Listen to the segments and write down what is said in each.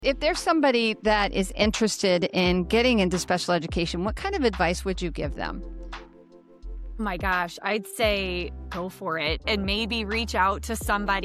If there's somebody that is interested in getting into special education, what kind of advice would you give them? My gosh, I'd say go for it and maybe reach out to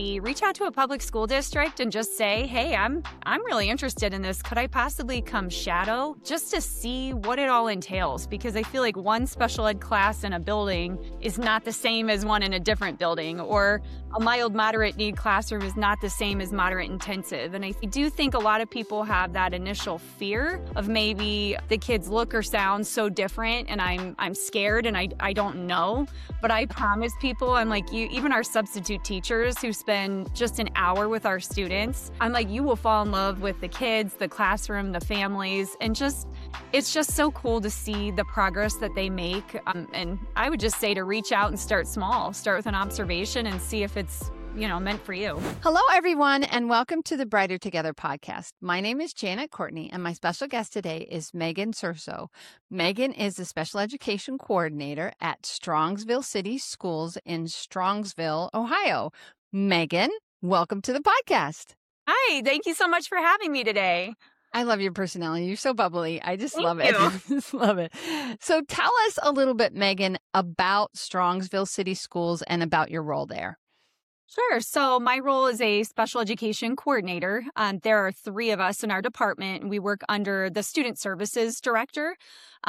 a public school district and just say, hey, I'm really interested in this. Could I possibly come shadow just to see what it all entails? Because I feel like one special ed class in a building is not the same as one in a different building, or a mild moderate need classroom is not the same as moderate intensive. And I do think a lot of people have that initial fear of maybe the kids look or sound so different and I'm scared and I don't know. But I promise people, I'm like, even our substitute teachers who spend just an hour with our students, I'm like, you will fall in love with the kids, the classroom, the families, and it's just so cool to see the progress that they make. And I would just say to reach out and start small, start with an observation and see if it's meant for you. Hello, everyone, and welcome to the Brighter Together podcast. My name is Janet Courtney, and my special guest today is Megan Surso. Megan is the special education coordinator at Strongsville City Schools in Strongsville, Ohio. Megan, welcome to the podcast. Hi, thank you so much for having me today. I love your personality. You're so bubbly. I just love Thank it. I just love it. So tell us a little bit, Megan, about Strongsville City Schools and about your role there. Sure. So my role is a special education coordinator. There are 3 of us in our department, and we work under the student services director.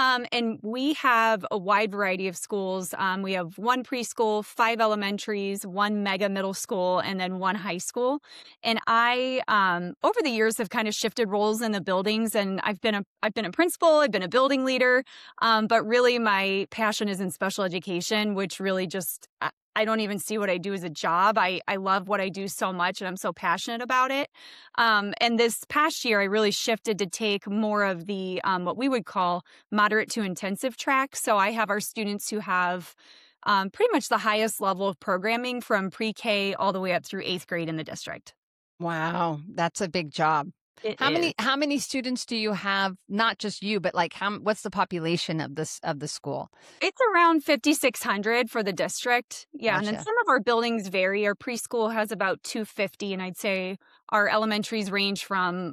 And we have a wide variety of schools. We have 1 preschool, 5 elementaries, 1 mega middle school, and then 1 high school. And I, over the years, have kind of shifted roles in the buildings. And I've been a principal, I've been a building leader, but really my passion is in special education, which really just I don't even see what I do as a job. I love what I do so much, and I'm so passionate about it. And this past year, I really shifted to take more of the what we would call moderate to intensive track. So I have our students who have pretty much the highest level of programming from pre-K all the way up through 8th grade in the district. Wow, that's a big job. How many students do you have? Not just you, but like what's the population of the school? It's around 5,600 for the district. Yeah, Gotcha. And then some of our buildings vary. Our preschool has about 250, and I'd say our elementaries range from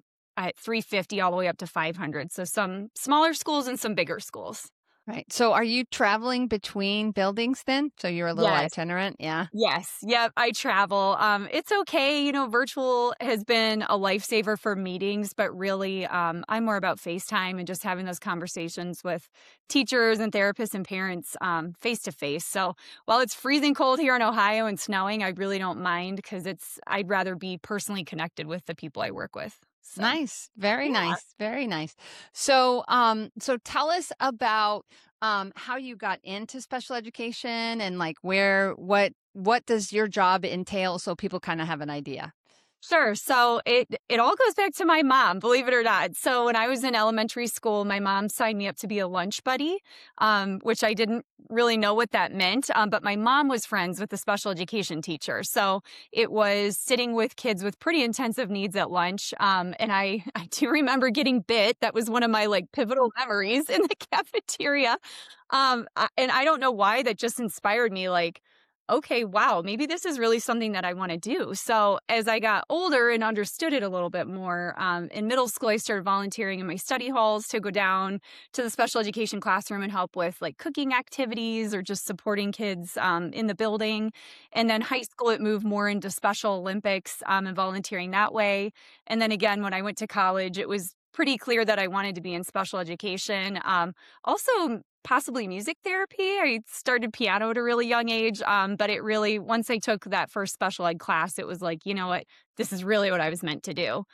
350 all the way up to 500. So some smaller schools and some bigger schools. Right. So are you traveling between buildings then? So you're a little Yes. itinerant? Yeah. Yes. Yep. I travel. It's okay. Virtual has been a lifesaver for meetings, but really, I'm more about FaceTime and just having those conversations with teachers and therapists and parents face to face. So while it's freezing cold here in Ohio and snowing, I really don't mind because I'd rather be personally connected with the people I work with. So, Nice. Very yeah. nice. Very nice. So, so tell us about how you got into special education and like what does your job entail so people kind of have an idea? Sure. So it all goes back to my mom, believe it or not. So when I was in elementary school, my mom signed me up to be a lunch buddy, which I didn't really know what that meant. But my mom was friends with the special education teacher. So it was sitting with kids with pretty intensive needs at lunch. And I do remember getting bit. That was one of my pivotal memories in the cafeteria. And I don't know why that just inspired me okay, wow, maybe this is really something that I want to do. So as I got older and understood it a little bit more, in middle school, I started volunteering in my study halls to go down to the special education classroom and help with cooking activities or just supporting kids in the building. And then high school, it moved more into Special Olympics and volunteering that way. And then again, when I went to college, it was pretty clear that I wanted to be in special education. Also, possibly music therapy. I started piano at a really young age, but it really, once I took that first special ed class, it was like, you know what, this is really what I was meant to do.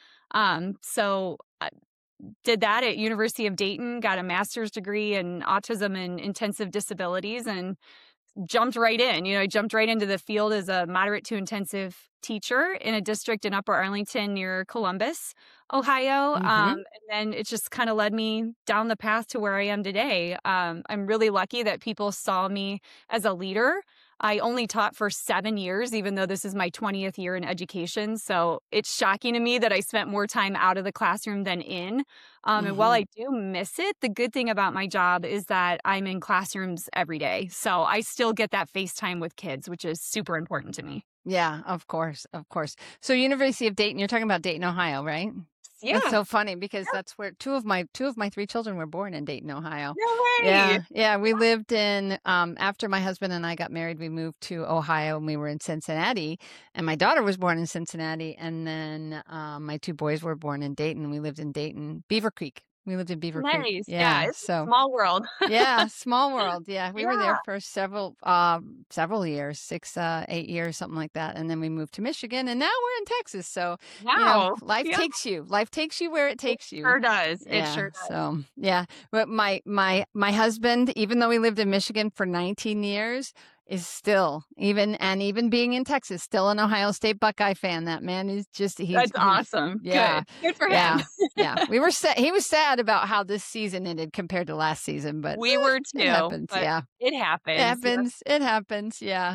So I did that at University of Dayton, got a master's degree in autism and intensive disabilities, and jumped right in. I jumped right into the field as a moderate to intensive teacher in a district in Upper Arlington near Columbus, Ohio. And then it just kind of led me down the path to where I am today. I'm really lucky that people saw me as a leader. I only taught for 7 years, even though this is my 20th year in education. So it's shocking to me that I spent more time out of the classroom than in. And while I do miss it, the good thing about my job is that I'm in classrooms every day. So I still get that face time with kids, which is super important to me. Yeah, of course. Of course. So University of Dayton, you're talking about Dayton, Ohio, right? That's Yeah. so funny because that's where two of my three children were born in Dayton, Ohio. No way. Yeah. We lived in after my husband and I got married, we moved to Ohio and we were in Cincinnati. And my daughter was born in Cincinnati, and then my two boys were born in Dayton. We lived in Dayton, Beaver Creek. We lived in Beaver Creek. Nice. Yeah. Yeah. It's a So small world. yeah, small world. Yeah, we were there Yeah. for several years, 8 years, something like that, and then we moved to Michigan, and now we're in Texas. So Wow. life Yeah. takes you where it It takes you. sure does. It Yeah. sure does. So yeah, but my husband, even though we lived in Michigan for 19 years, is still even being in Texas, still an Ohio State Buckeye fan. That man is just That's awesome. yeah. Good for Yeah. him. Yeah. He was sad about how this season ended compared to last season, but We were it too, happens. but Yeah. it It happens. Yeah. happens. It happens. Yeah.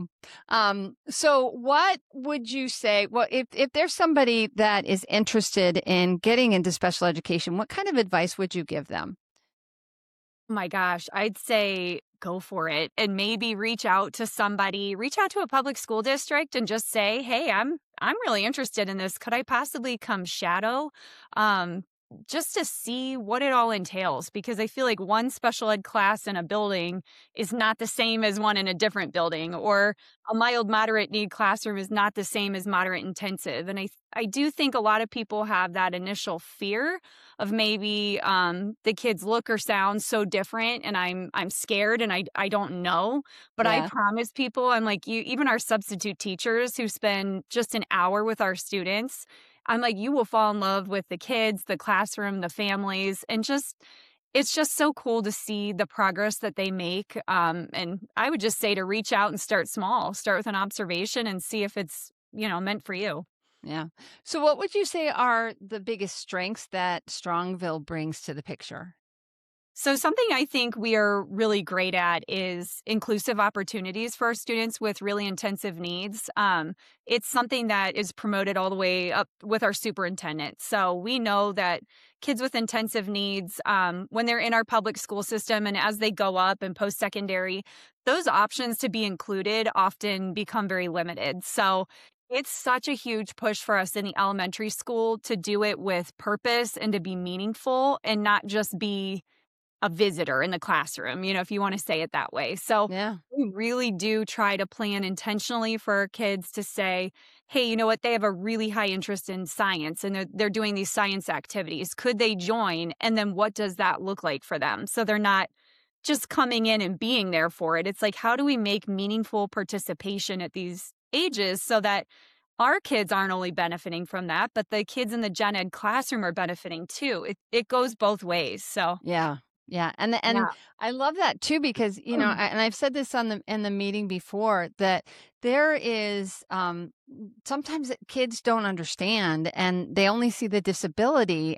So what would you say? Well, if there's somebody that is interested in getting into special education, what kind of advice would you give them? Oh my gosh, I'd say go for it and maybe reach out to a public school district and just say, "Hey, I'm really interested in this. Could I possibly come shadow?" Um, just to see what it all entails, because I feel like one special ed class in a building is not the same as one in a different building, or a mild moderate need classroom is not the same as moderate intensive. And I do think a lot of people have that initial fear of maybe the kids look or sound so different, and I'm scared and I don't know. But I Yeah. promise people, I'm like, you, even our substitute teachers who spend just an hour with our students, I'm like, you will fall in love with the kids, the classroom, the families, and just it's just so cool to see the progress that they make. And I would just say to reach out and start small, start with an observation and see if it's, meant for you. Yeah. So what would you say are the biggest strengths that Strongville brings to the picture? So something I think we are really great at is inclusive opportunities for our students with really intensive needs. It's something that is promoted all the way up with our superintendent. So we know that kids with intensive needs, when they're in our public school system and as they go up and post-secondary, those options to be included often become very limited. So it's such a huge push for us in the elementary school to do it with purpose and to be meaningful and not just be a visitor in the classroom, if you want to say it that way. So Yeah. we really do try to plan intentionally for our kids to say, hey, you know what? They have a really high interest in science and they're doing these science activities. Could they join? And then what does that look like for them? So they're not just coming in and being there for it. It's like, how do we make meaningful participation at these ages so that our kids aren't only benefiting from that, but the kids in the gen ed classroom are benefiting too. It goes both ways. So Yeah. Yeah. And yeah. I love that too, because, and I've said this in the meeting before, that there is, sometimes kids don't understand and they only see the disability,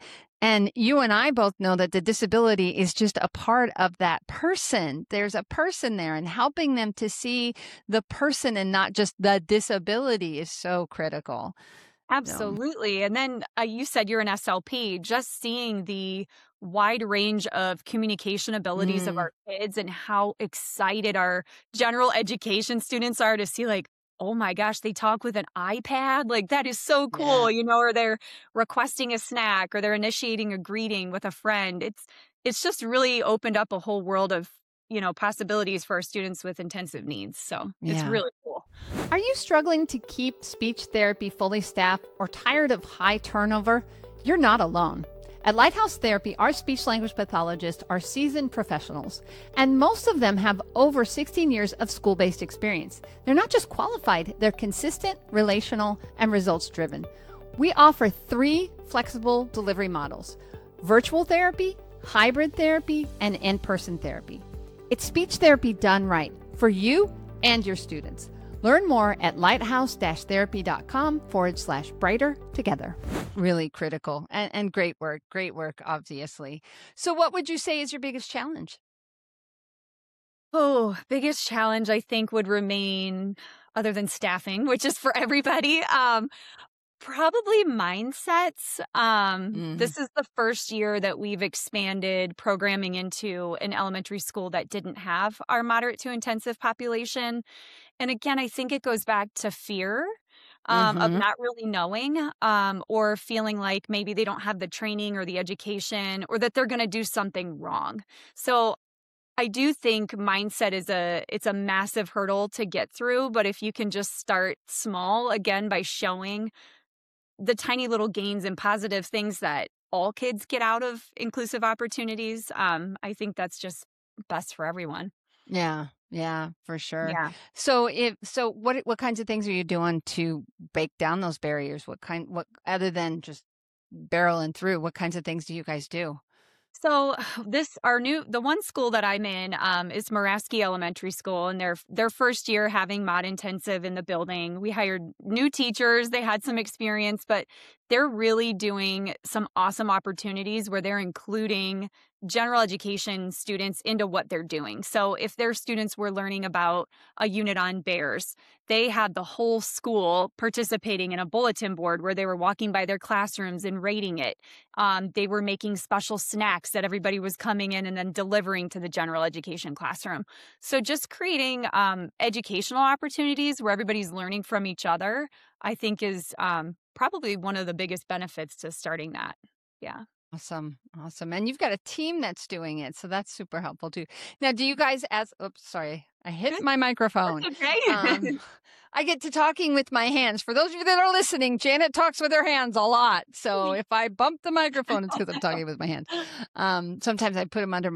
and you and I both know that the disability is just a part of that person. There's a person there, and helping them to see the person and not just the disability is so critical. So, Absolutely. And then you said you're an SLP, just seeing the wide range of communication abilities of mm, our kids and how excited our general education students are to see, like, oh my gosh, they talk with an iPad. Like, that is so yeah. cool, or they're requesting a snack or they're initiating a greeting with a friend. It's just really opened up a whole world of, possibilities for our students with intensive needs. So it's Yeah. really cool. Are you struggling to keep speech therapy fully staffed or tired of high turnover? You're not alone. At Lighthouse Therapy, our speech language pathologists are seasoned professionals, and most of them have over 16 years of school-based experience. They're not just qualified, they're consistent, relational, and results-driven. We offer 3 flexible delivery models: virtual therapy, hybrid therapy, and in-person therapy. It's speech therapy done right for you and your students. Learn more at lighthouse-therapy.com/brighter together. Really critical and great work, obviously. So what would you say is your biggest challenge? Oh, biggest challenge I think would remain, other than staffing, which is for everybody, probably mindsets. Mm, This is the first year that we've expanded programming into an elementary school that didn't have our moderate to intensive population. And again, I think it goes back to fear. of Mm-hmm. not really knowing, or feeling like maybe they don't have the training or the education or that they're going to do something wrong. So I do think mindset is it's a massive hurdle to get through, but if you can just start small again by showing the tiny little gains and positive things that all kids get out of inclusive opportunities, I think that's just best for everyone. Yeah, yeah, for sure. Yeah. So what kinds of things are you doing to break down those barriers? What other than just barreling through, what kinds of things do you guys do? So the one school that I'm in is Moraski Elementary School, and their first year having mod intensive in the building. We hired new teachers; they had some experience, but they're really doing some awesome opportunities where they're including general education students into what they're doing. So if their students were learning about a unit on bears, they had the whole school participating in a bulletin board where they were walking by their classrooms and rating it. They were making special snacks that everybody was coming in and then delivering to the general education classroom. So just creating educational opportunities where everybody's learning from each other, I think is probably one of the biggest benefits to starting that. Yeah. Awesome. Awesome. And you've got a team that's doing it, so that's super helpful too. Now, do you guys oops, sorry. I hit Good. my microphone. That's okay. I get to talking with my hands. For those of you that are listening, Janet talks with her hands a lot. So if I bump the microphone, it's because I'm talking with my hands. Sometimes I put them under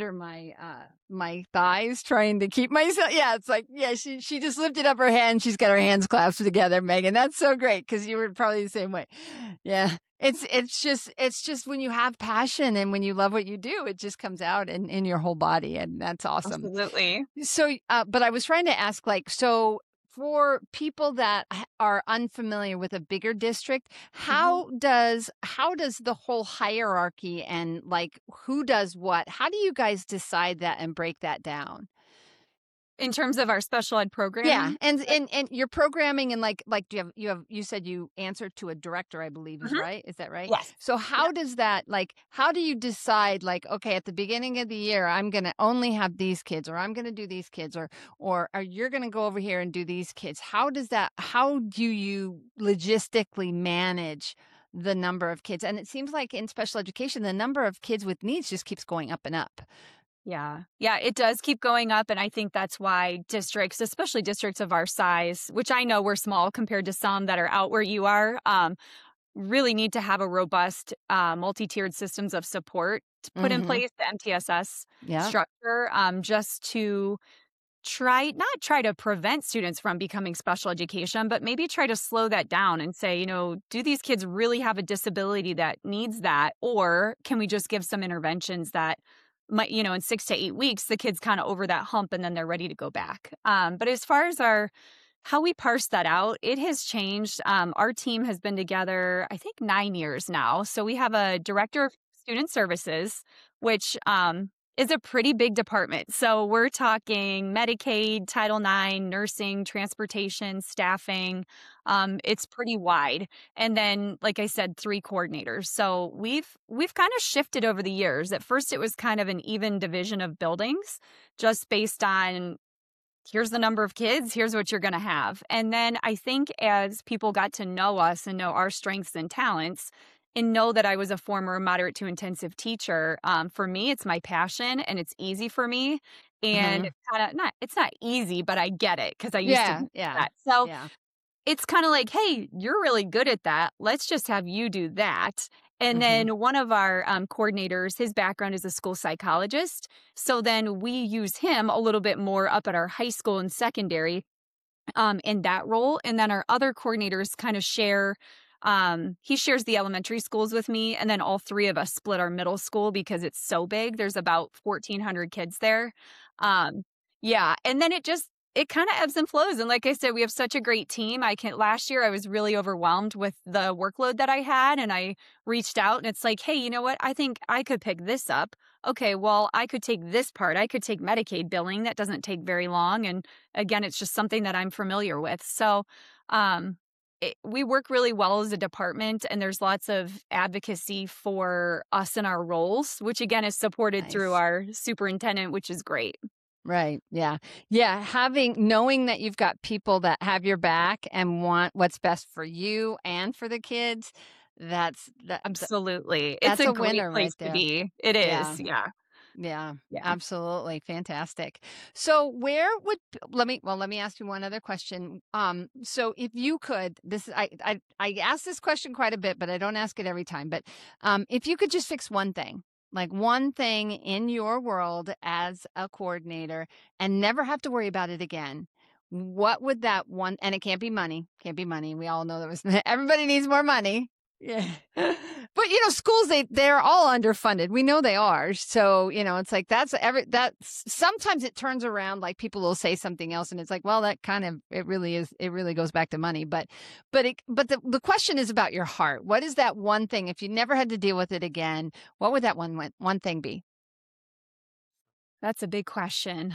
my thighs, trying to keep myself. Yeah, it's like, yeah, she just lifted up her hand. She's got her hands clasped together, Megan. That's so great because you were probably the same way. Yeah. It's just when you have passion and when you love what you do, it just comes out in your whole body, and that's awesome. Absolutely. So, but I was trying to ask, like, so for people that are unfamiliar with a bigger district, how does the whole hierarchy and like who does what? How do you guys decide that and break that down? In terms of our special ed Yeah, programming. and your programming and like do you said you answer to a director, I believe is Mhm. right? Is that right? Yes. So how does that how do you decide like, okay, at the beginning of the year I'm going to only have these kids, or I'm going to do these kids, or are you're going to go over here and do these kids? How do you logistically manage the number of kids? And it seems like in special education the number of kids with needs just keeps going up and up. Yeah. Yeah, it does keep going up. And I think that's why districts, especially districts of our size, which I know we're small compared to some that are out where you are, really need to have a robust multi-tiered systems of support to put in Mhm. place, the MTSS Yeah. structure, just to not try to prevent students from becoming special education, but maybe try to slow that down and say, do these kids really have a disability that needs that? Or can we just give some interventions that might, in 6 to 8 weeks, the kids kind of over that hump and then they're ready to go back. But as far as how we parse that out, it has changed. Our team has been together, I think, 9 years now. So we have a director of student services, which is a pretty big department. So we're talking Medicaid, Title IX, nursing, transportation, staffing. It's pretty wide. And then, like I said, 3 coordinators. So we've kind of shifted over the years. At first, it was kind of an even division of buildings, just based on here's the number of kids, here's what you're going to have. And then I think as people got to know us and know our strengths and talents, and know that I was a former moderate to intensive teacher, for me, it's my passion and it's easy for me. And Mhm. it's kind of it's not easy, but I get it because I used to Yeah, do yeah. that. So Yeah. it's kind of like, hey, you're really good at that. Let's just have you do that. And Mhm. then one of our coordinators, his background is a school psychologist. So then we use him a little bit more up at our high school and secondary in that role. And then our other coordinators kind of share. He shares the elementary schools with me. And then all 3 of us split our middle school because it's so big. There's about 1,400 kids there. Um, yeah. And then it kind of ebbs and flows. And like I said, we have such a great team. Last year I was really overwhelmed with the workload that I had, and I reached out and it's like, hey, you know what? I think I could pick this up. Okay, well, I could take this part. I could take Medicaid billing. That doesn't take very long. And again, it's just something that I'm familiar with. So, we work really well as a department, and there's lots of advocacy for us in our roles, which again is supported through Nice. our superintendent, which is great. Right. Yeah. Yeah. Knowing that you've got people that have your back and want what's best for you and for the kids, Absolutely. It's that's a a great winner right place to there. be. It Yeah. is. Yeah. Yeah. Yeah. Absolutely. Fantastic. So where would let me ask you one other question. So if you could, this I ask this question quite a bit, but I don't ask it every time. But if you could just fix one thing, like one thing in your world as a coordinator and never have to worry about it again, what would that one, and it can't be money. We all know that was everybody needs more money. Yeah. But schools they're all underfunded. We know they are. So, it's like that's sometimes it turns around, like people will say something else and it's like, well, that kind of it really goes back to money. But the question is about your heart. What is that one thing, if you never had to deal with it again, what would that one thing be? That's a big question.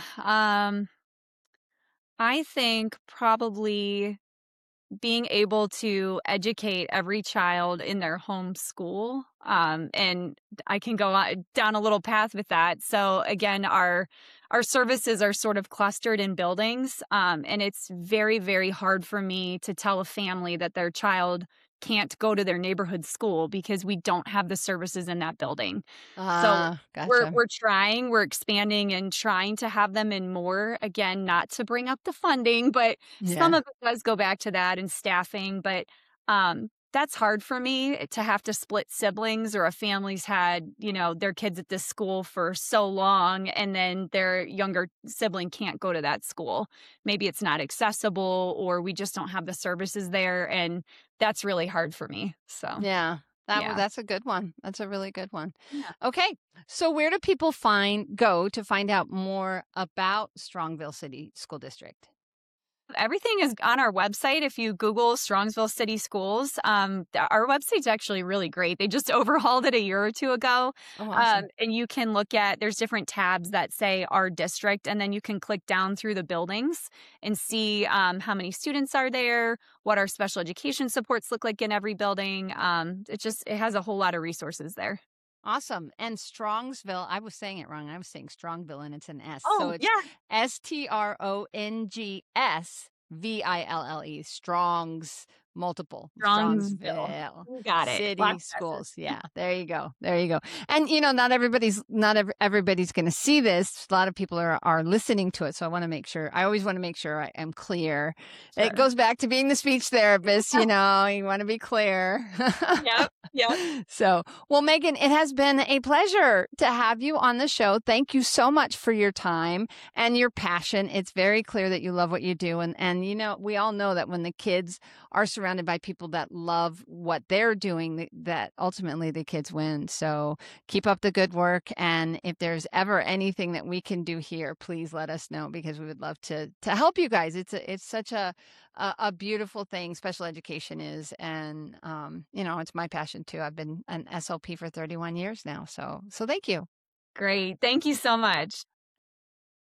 I think probably being able to educate every child in their home school. And I can go down a little path with that. So again, our services are sort of clustered in buildings, and it's very, very hard for me to tell a family that their child can't go to their neighborhood school because we don't have the services in that building. So Gotcha. we're expanding and trying to have them in more, again, not to bring up the funding, but some Yeah. of it does go back to that and staffing, but, that's hard for me to have to split siblings, or a family's had, their kids at this school for so long, and then their younger sibling can't go to that school. Maybe it's not accessible, or we just don't have the services there, and that's really hard for me. So, Yeah. yeah. That's a good one. That's a really good one. Yeah. Okay. So where do people go to find out more about Strongville City School District? Everything is on our website. If you Google Strongsville City Schools, our website's actually really great. They just overhauled it a year or two ago. Oh, awesome. And you can there's different tabs that say our district, and then you can click down through the buildings and see how many students are there, what our special education supports look like in every building. It has a whole lot of resources there. Awesome. And Strongsville, I was saying it wrong. I was saying Strongville and it's an S. So Oh, it's yeah. STRONGSVILLE. Strong's multiple. Strongsville. Strongsville You got it. City Lots of Schools. S's. Yeah. There you go. There you go. And everybody's going to see this. A lot of people are listening to it. So I always want to make sure I am clear. Sure. It goes back to being the speech therapist, you want to be clear. Yep. Yep. So, well, Megan, it has been a pleasure to have you on the show. Thank you so much for your time and your passion. It's very clear that you love what you do. And we all know that when the kids are surrounded by people that love what they're doing, that ultimately the kids win. So keep up the good work. And if there's ever anything that we can do here, please let us know, because we would love to help you guys. It's such a beautiful thing special education is. And, it's my passion too. I've been an SLP for 31 years now. So thank you. Great. Thank you so much.